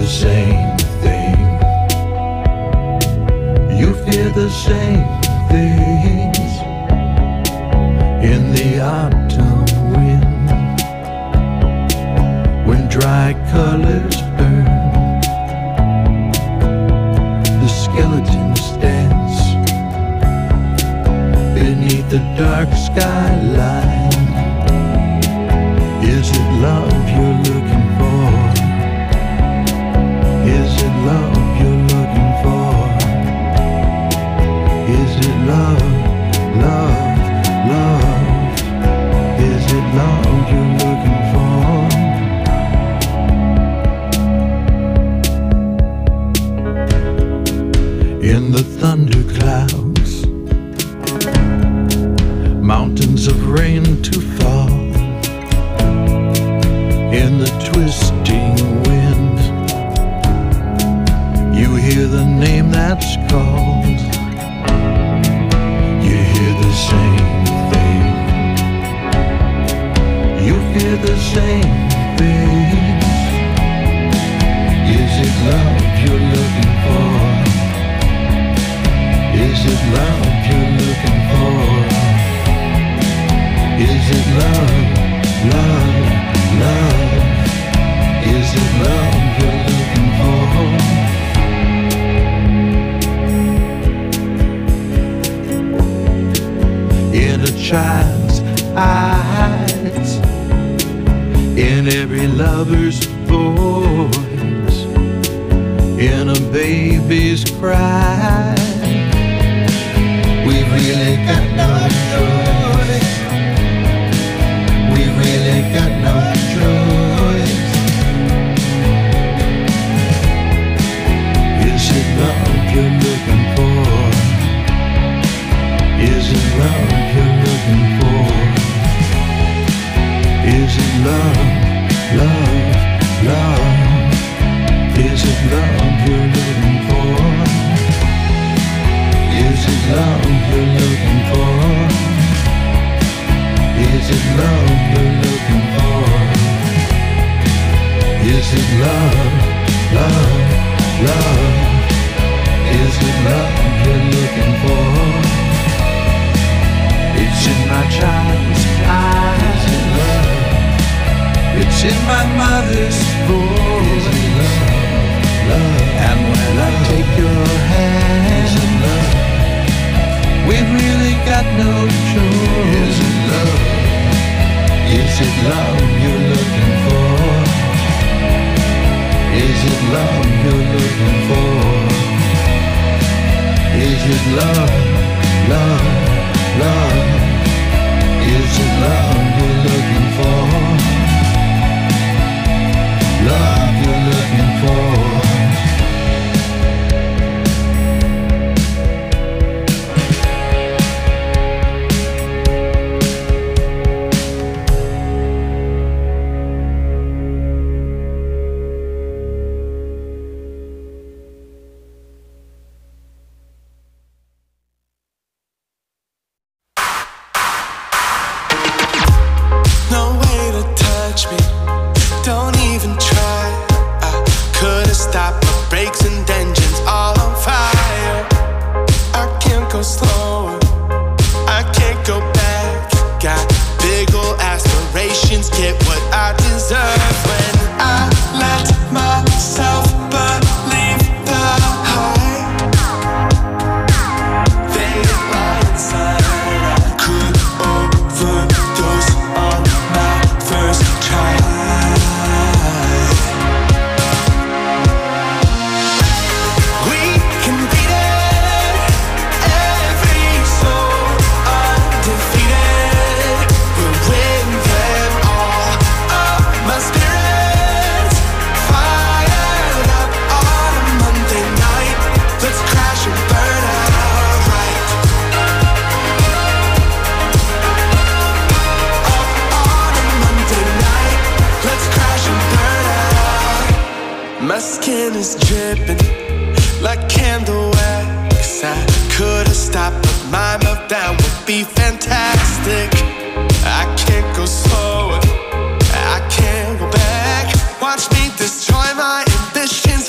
the same thing. You fear the same things in the autumn wind, when dry colors burn, the skeletons dance beneath the dark skyline. Is it love you're looking for? Is it love you're looking for? Is it love, love, love? Is it love you're looking for? In the thunderclouds, mountains of rain to fall, in the twisting wind, you hear the name that's called. You hear the same thing. You fear the same thing. Is it love you're looking for? Is it love you're looking for? Is it love, love, love? Is it love you're looking for? In a child's eyes, in every lover's voice, in a baby's cry, we really got no choice. We really got no choice. Is it love you're looking for? Is it love you're looking for? Is it love, love, love? Is it love you're looking for? Is it love you're looking for? Is it love you're looking for? Is it love, love, love? Is it love you're looking for? It's in my child's eyes. Is it love? It's in my mother's voice. Is it love, love? And when I take your hand, is it love? We've really got no choice. Is it love? Is it love you're looking for? Is it love you're looking for? Is it love, love, love? Is it love you're looking for? Love you're looking for? My skin is dripping like candle wax. I could've stopped, but my meltdown would be fantastic. I can't go slower, I can't go back. Watch me destroy my ambitions.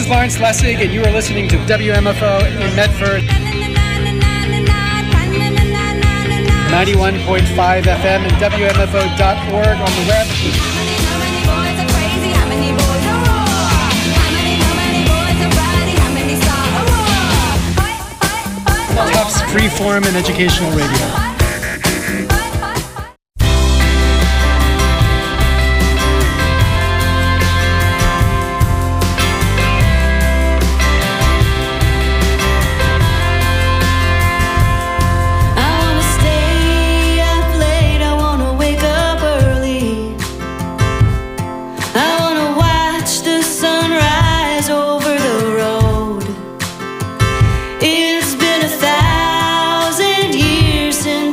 is Lawrence Lessig, and you are listening to WMFO in Medford. 91.5 FM and WMFO.org on the web. Tufts Freeform and Educational Radio. It's been 1,000 years since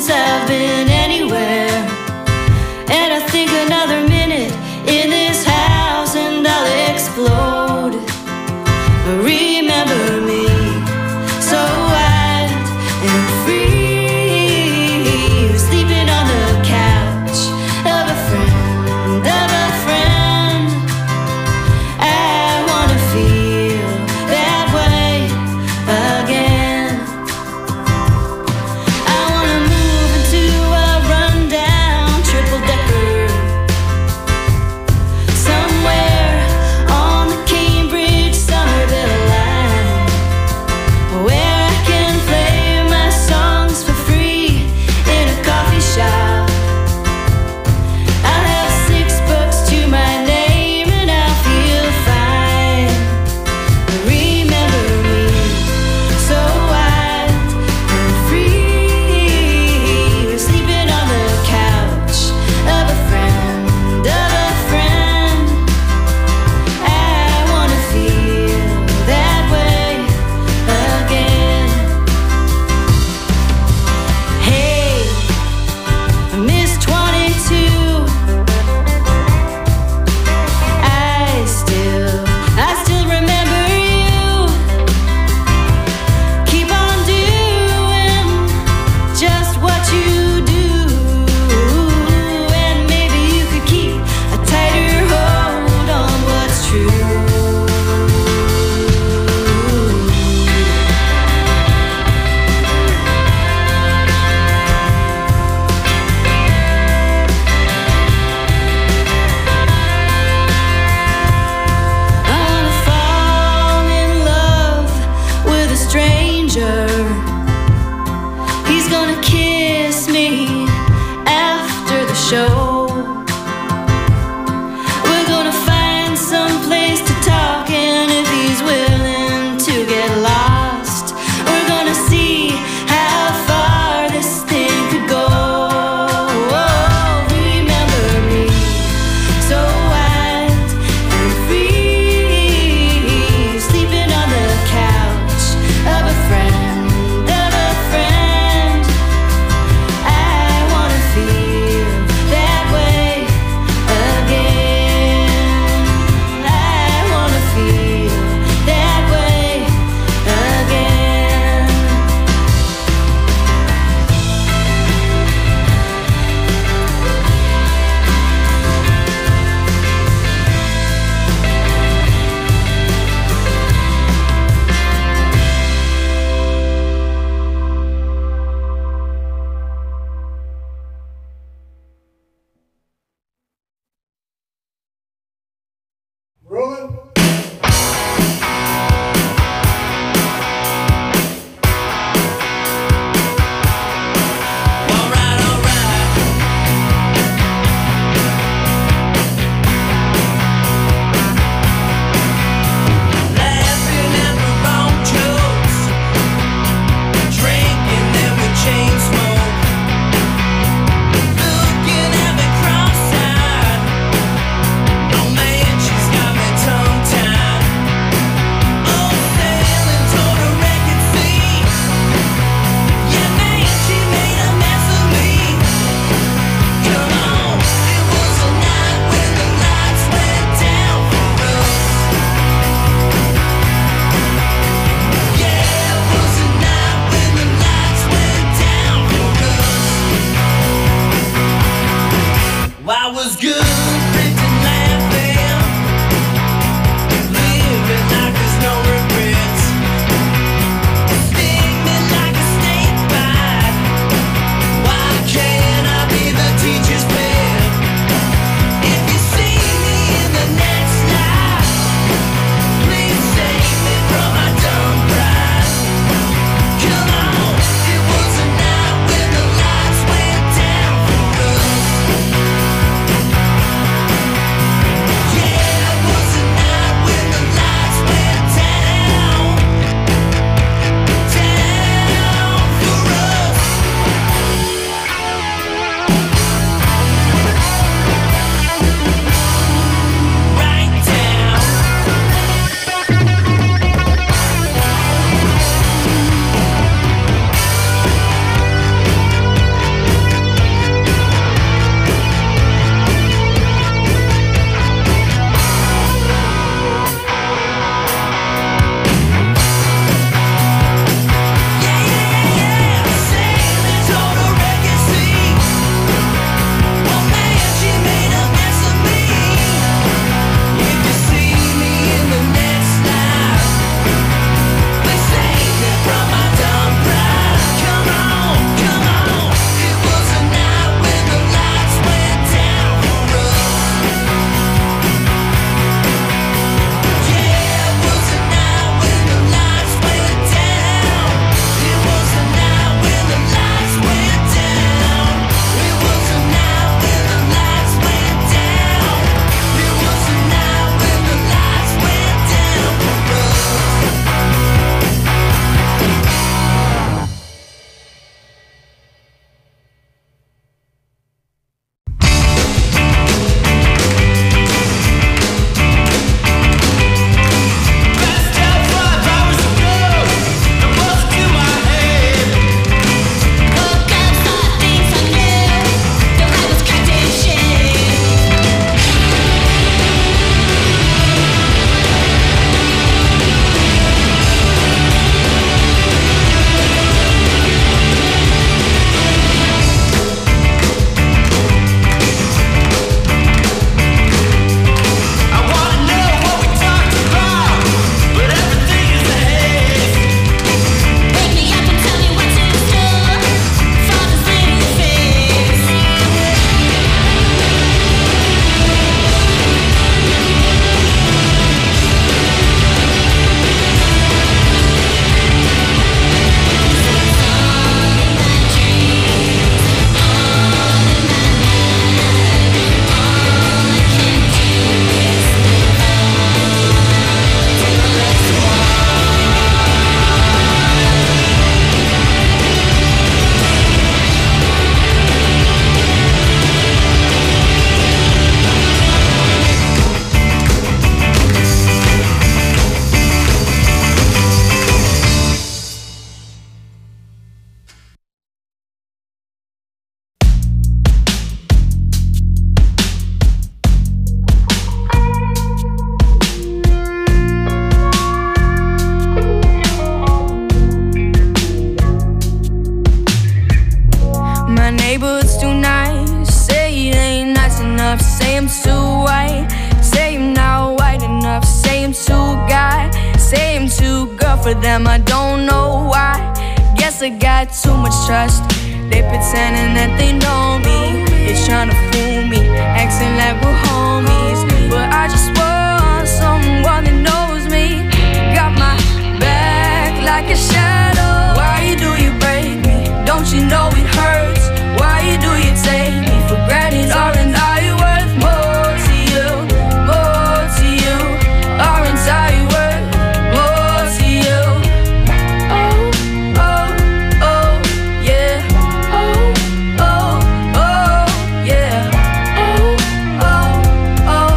white. Say I'm not white enough. Say I'm too guy. Say I'm too girl for them. I don't know why. Guess I got too much trust. They pretending that they know me. They're trying to fool me, acting like we're homies. But I just want someone that knows me. Got my back like a shadow. Why do you break me? Don't you know it hurts? Why do you take me for granted? Aren't I worth more to you? More to you? Aren't I worth more to you? Oh, oh, oh, yeah. Oh, oh, oh, yeah. Oh, oh, oh,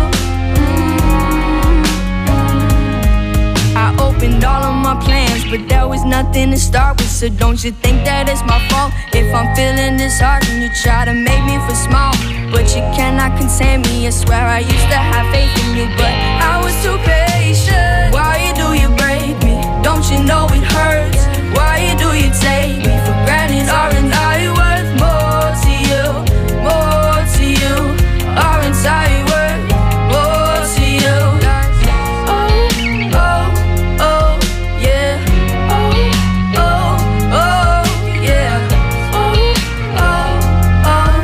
I opened all of my plans, but there was nothing to start with. So don't you think that it's my fault if I'm feeling disheartened? You try to make me feel small, but you cannot contain me. I swear I used to have faith in you, but I was too patient. Why do you break me? Don't you know it hurts? Why do you take me for granted? Aren't I worth more to you? More to you? Aren't I worth more to you? Oh, oh, oh, yeah. Oh, oh, oh, yeah. Oh, oh, oh,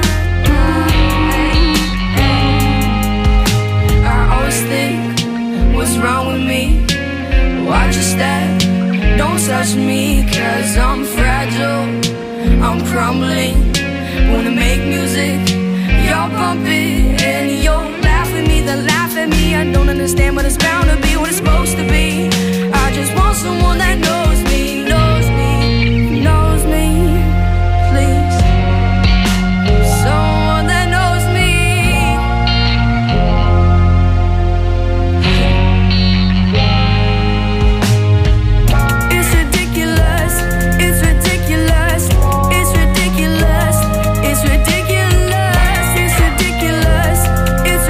I always think, what's wrong with me? Watch your step, don't touch me, 'cause I'm fragile, I'm crumbling. Wanna make music, y'all bump it, and you'll laugh at me, then laugh at me. I don't understand, but it's bound to be what it's supposed to be. I just want someone that knows me, knows me, knows me, please. Someone that knows me. It's ridiculous, it's ridiculous, it's ridiculous, it's ridiculous, it's ridiculous, it's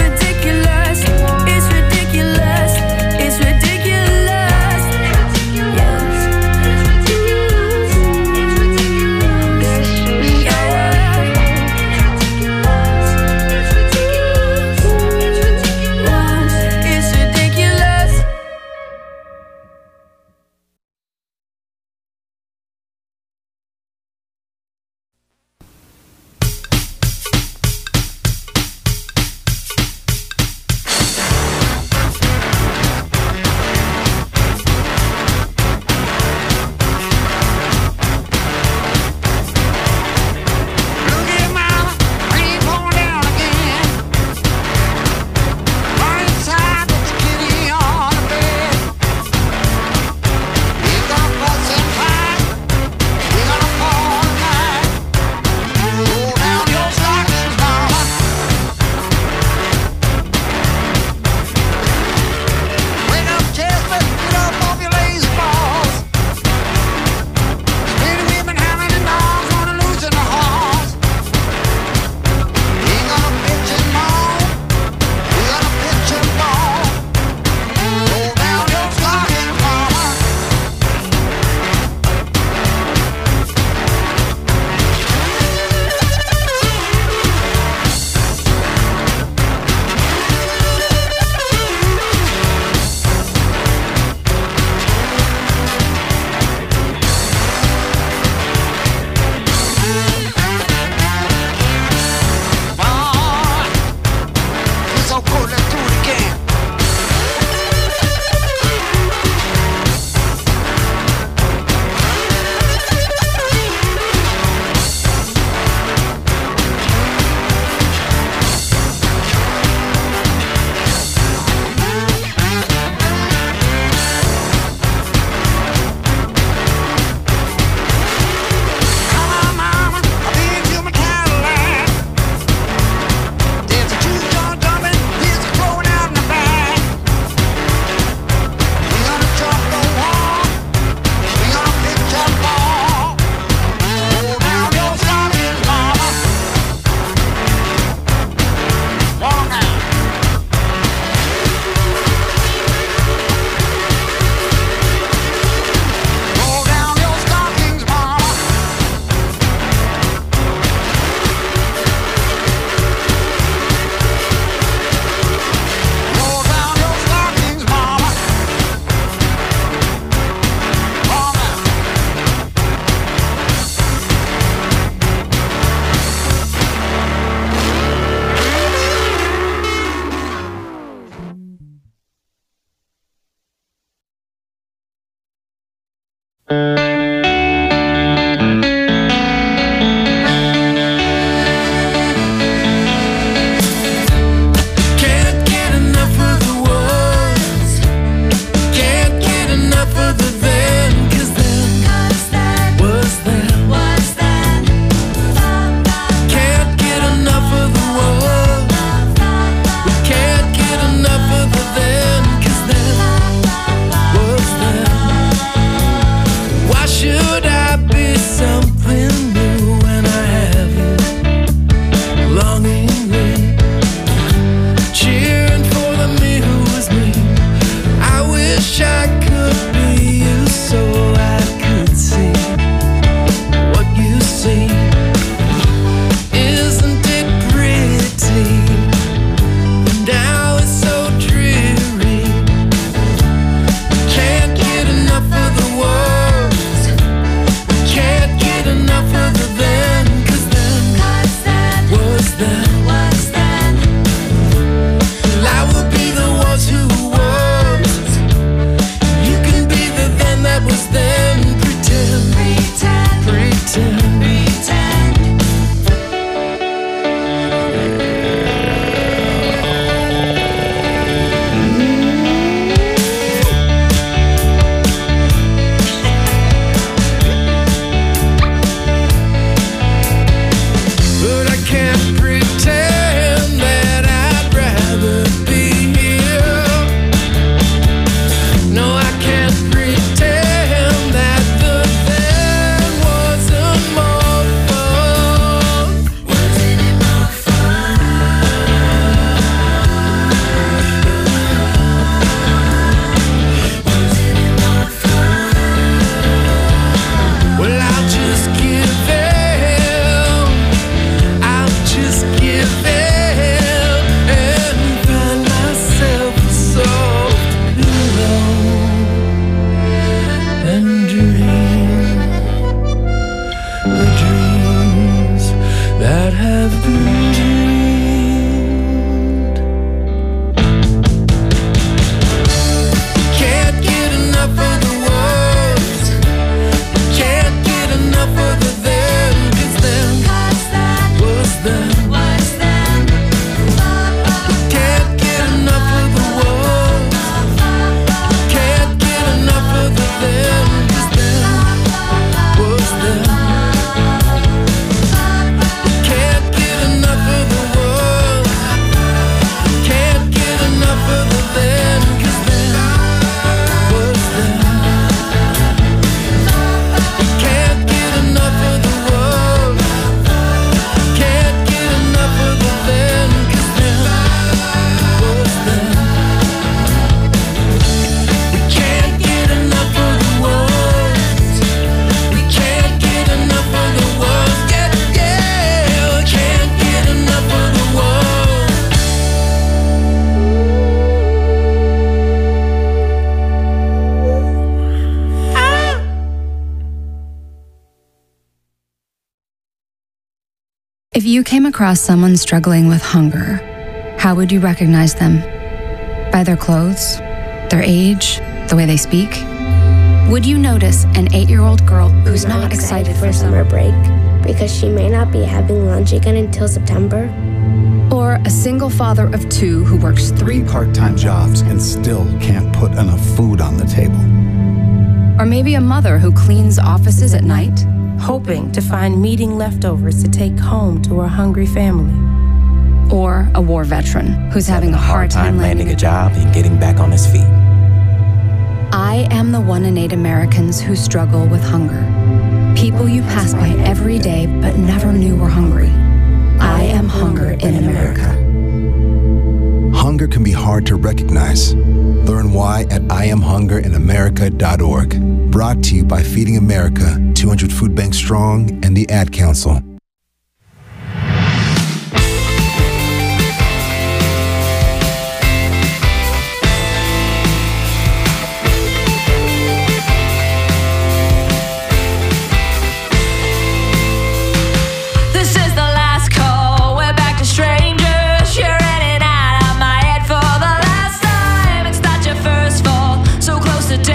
If you came across someone struggling with hunger, how would you recognize them? By their clothes, their age, the way they speak? Would you notice an 8-year-old girl who's not excited for summer break because she may not be having lunch again until September? Or a single father of 2 who works 3 part-time jobs and still can't put enough food on the table? Or maybe a mother who cleans offices at night, hoping to find meeting leftovers to take home to her hungry family. Or a war veteran who's having a hard time landing a job and getting back on his feet. I am the 1 in 8 Americans who struggle with hunger. People you pass by every day but never knew were hungry. I am hunger in America. Hunger can be hard to recognize. Learn why at IamHungerInAmerica.org. Brought to you by Feeding America, 200 Food Banks Strong, and the Ad Council.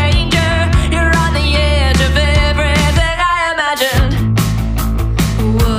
Whoa.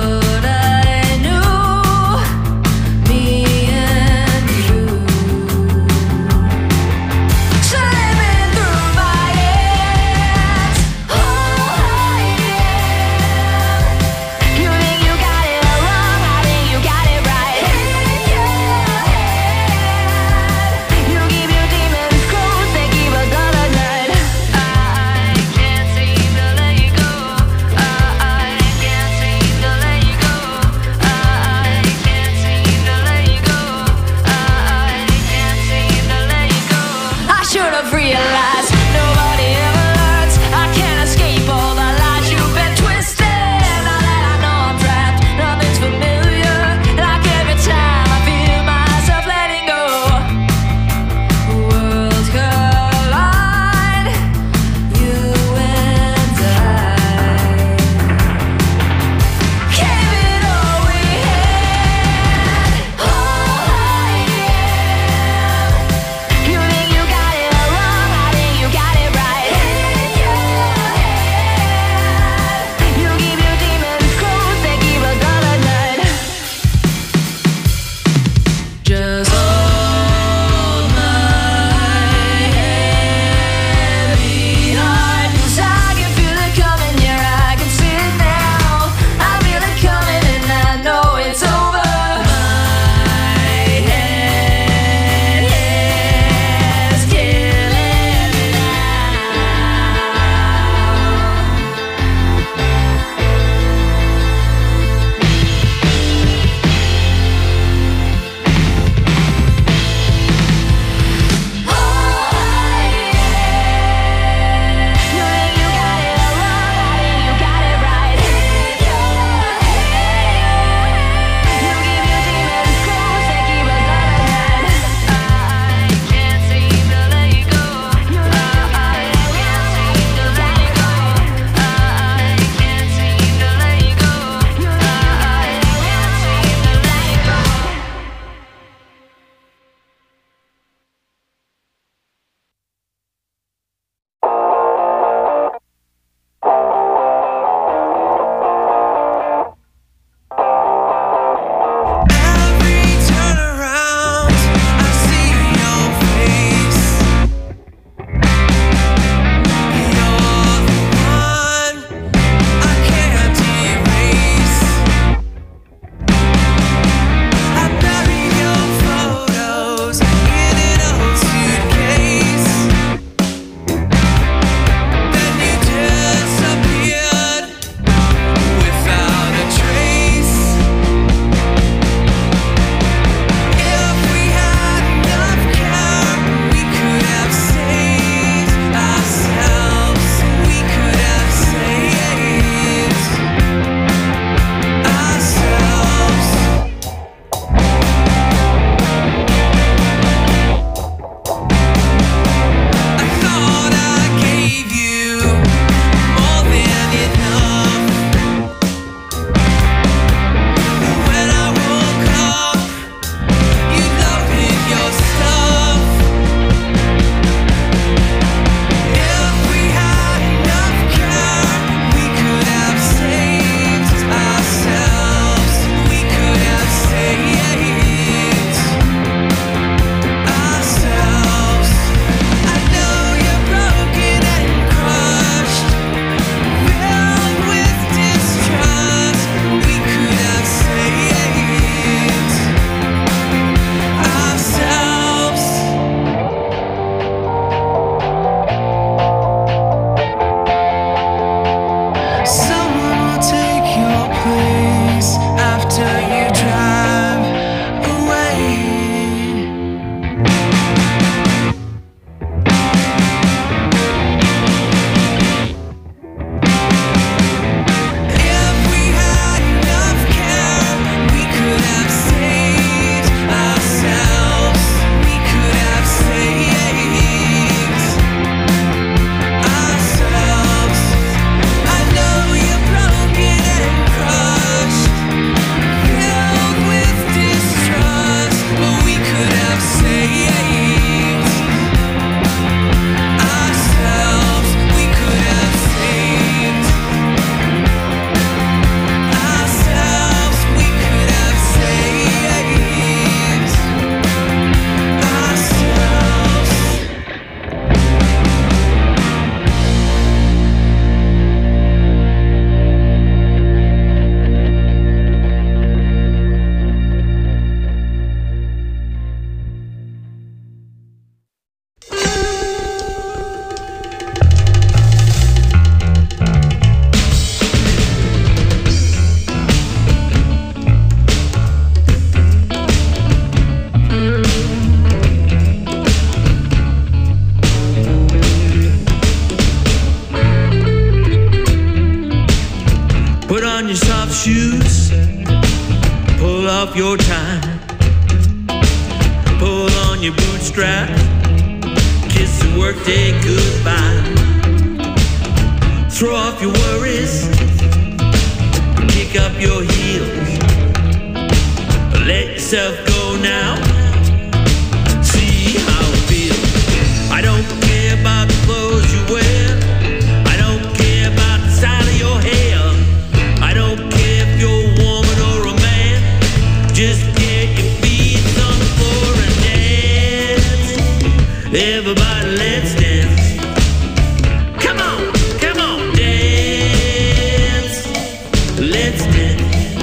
strap, kiss the workday goodbye. Throw off your worries, kick up your heels, let yourself go now, see how it feels. I don't care about the clothes you wear, I don't care about the style of your hair, I don't care if you're a woman or a man, just get your feet on the floor and dance. Everybody, let's dance. Come on, come on, dance. Let's dance.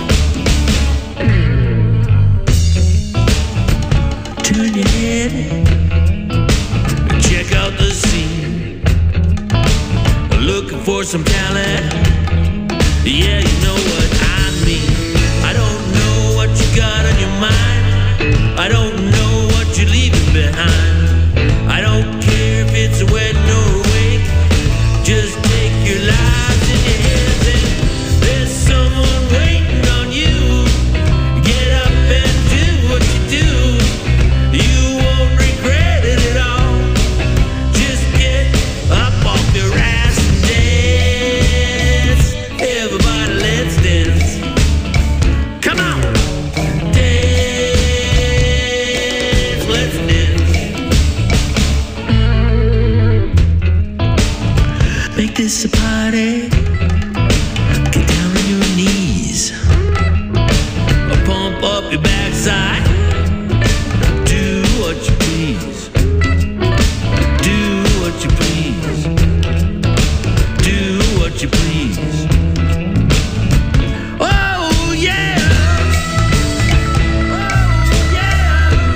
Turn your head, check out the scene. Looking for some talent, yeah, you know what I mean. I don't know what you got on your mind, I don't know what you're leaving behind. I don't care if it's a wedding or a wake, just take your lives in your hands and there's someone waiting on you. Get up and do what you do, you won't regret it at all. Just get up off your ass and dance. Everybody, let's dance. Come on, dance, let's dance. Make this a party. Get down on your knees, pump up your backside. Do what you please, do what you please, do what you please. Oh yeah, oh yeah.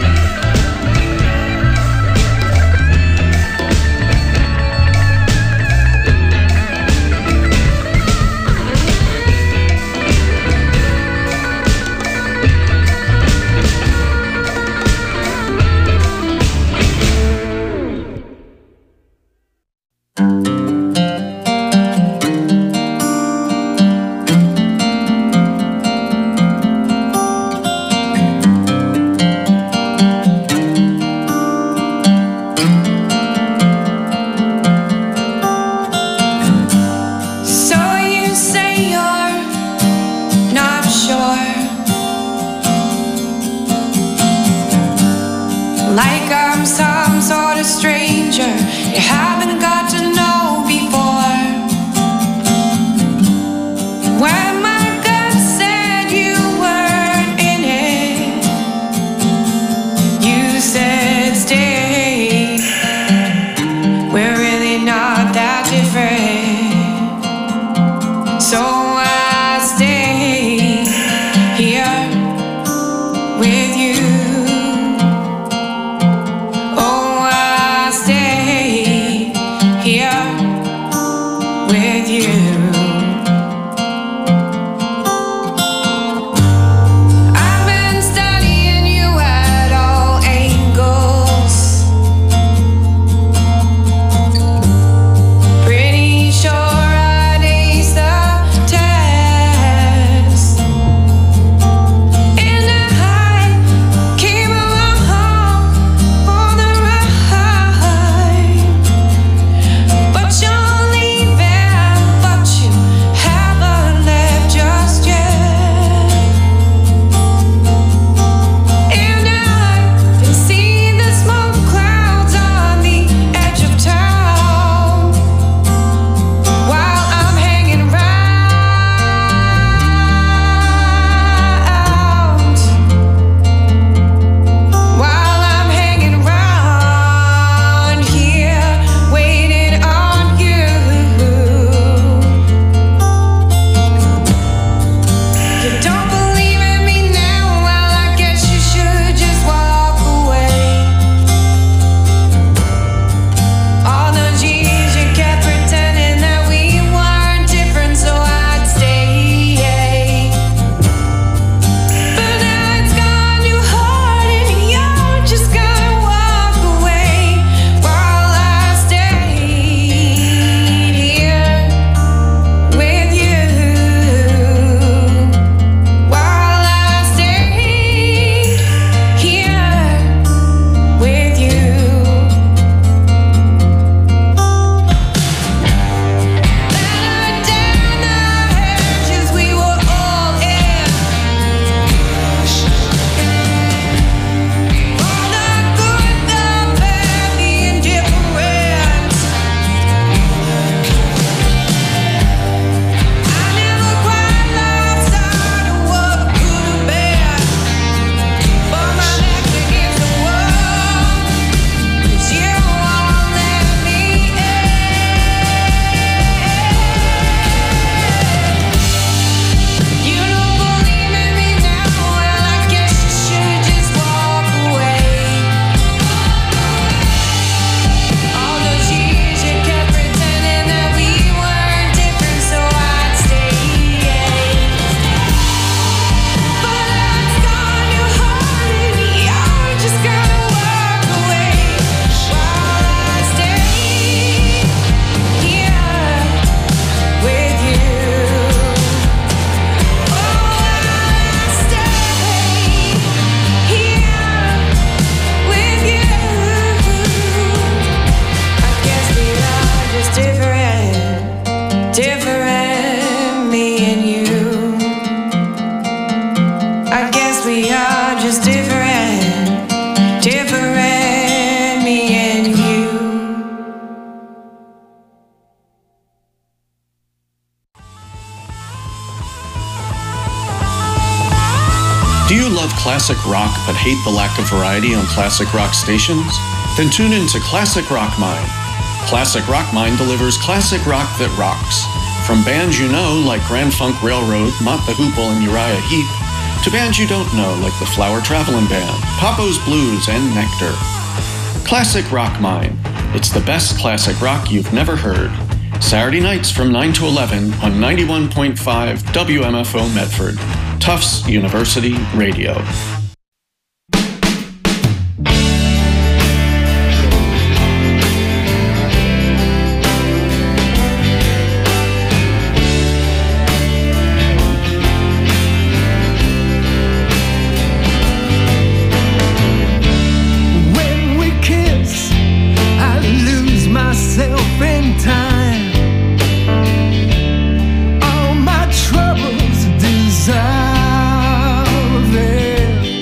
So you say you're not sure, like I'm some sort of stranger you haven't got to know before. When my gut said you weren't in it, you said stay. We're really not that different. So I stay here with you. Oh, I stay here classic rock but hate the lack of variety on classic rock stations? Then tune in to Classic Rock Mine. Classic Rock Mine delivers classic rock that rocks. From bands you know like Grand Funk Railroad, Mott the Hoople, and Uriah Heep, to bands you don't know like the Flower Traveling Band, Papo's Blues, and Nectar. Classic Rock Mine. It's the best classic rock you've never heard. Saturday nights from 9 to 11 on 91.5 WMFO Medford, Tufts University Radio. All my troubles dissolve.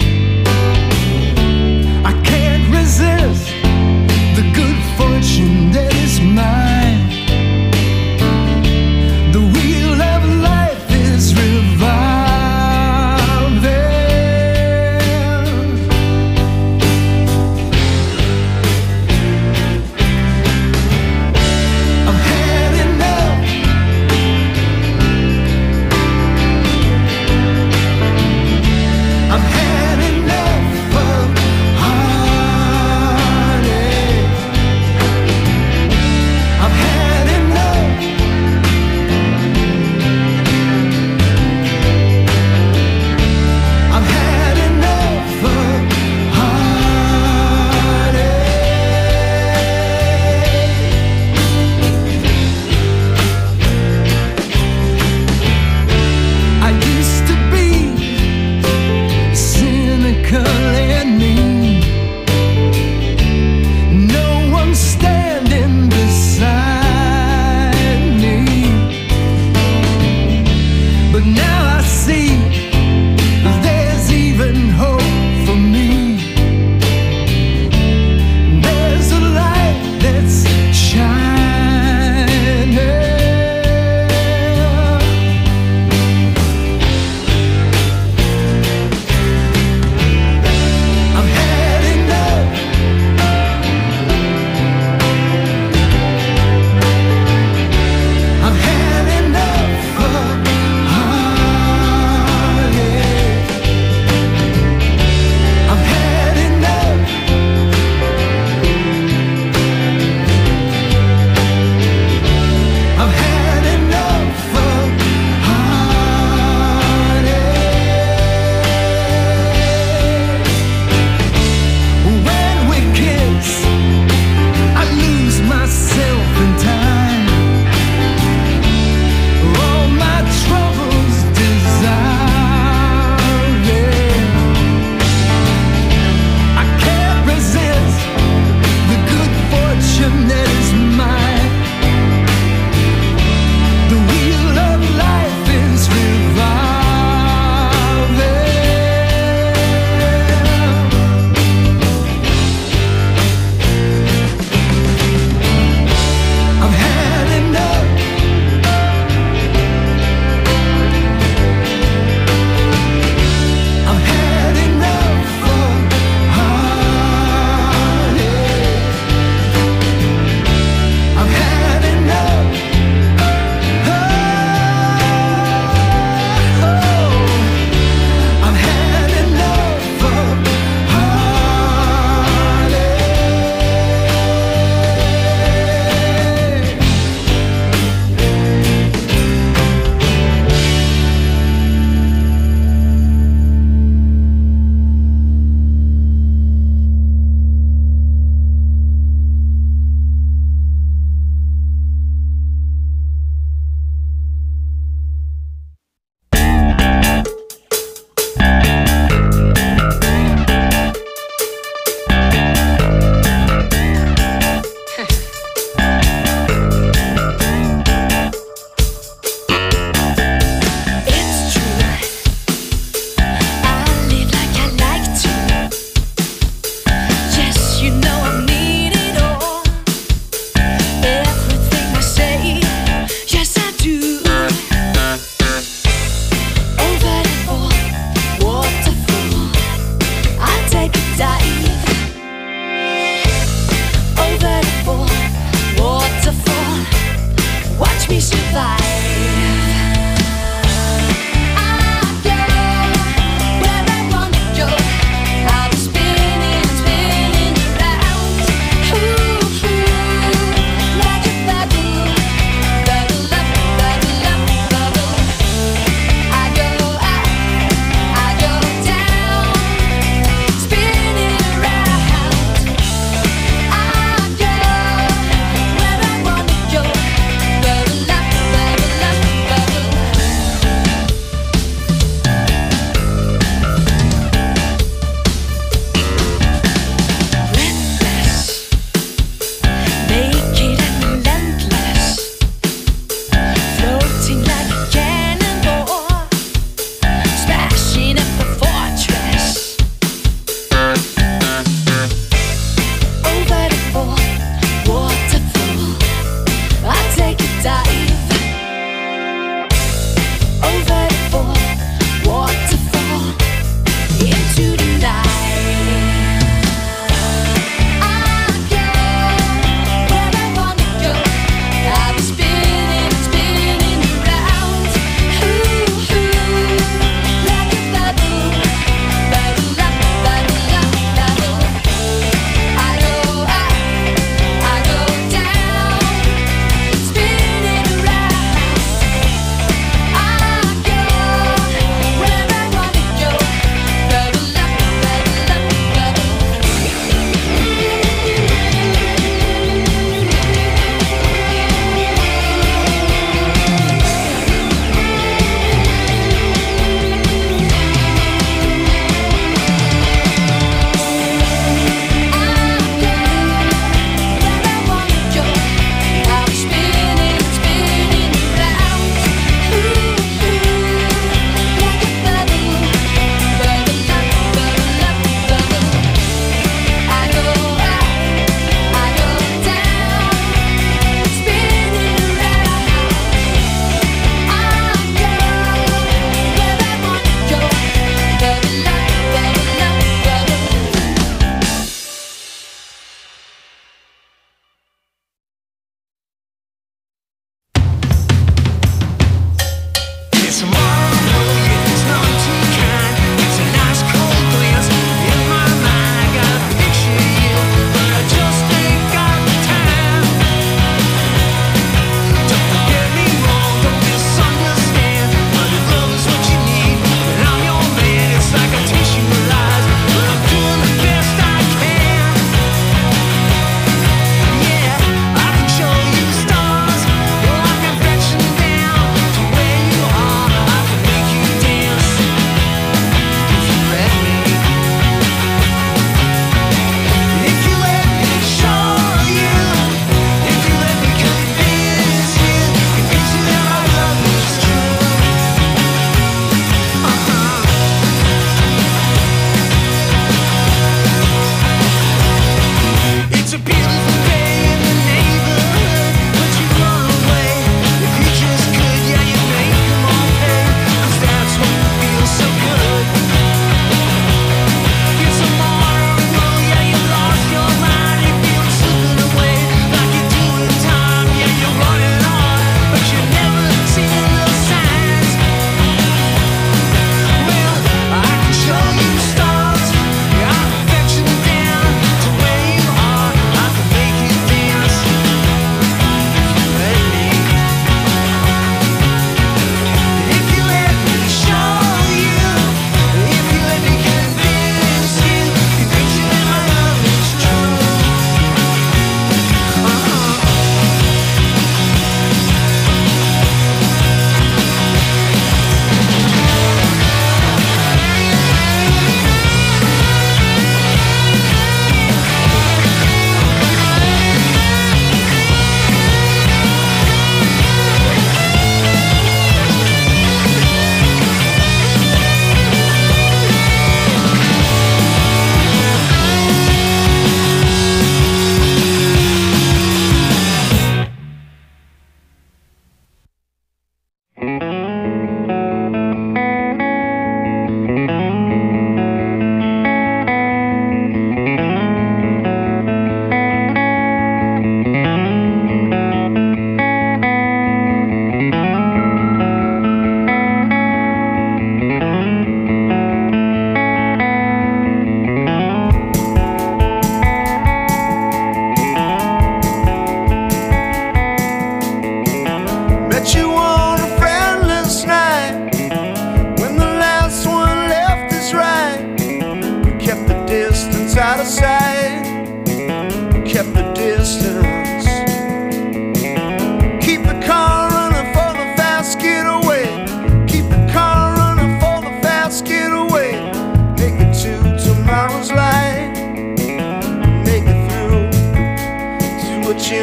what you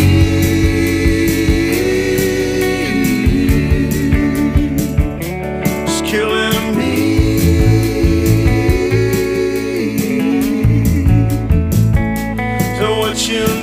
need is killing me. So what you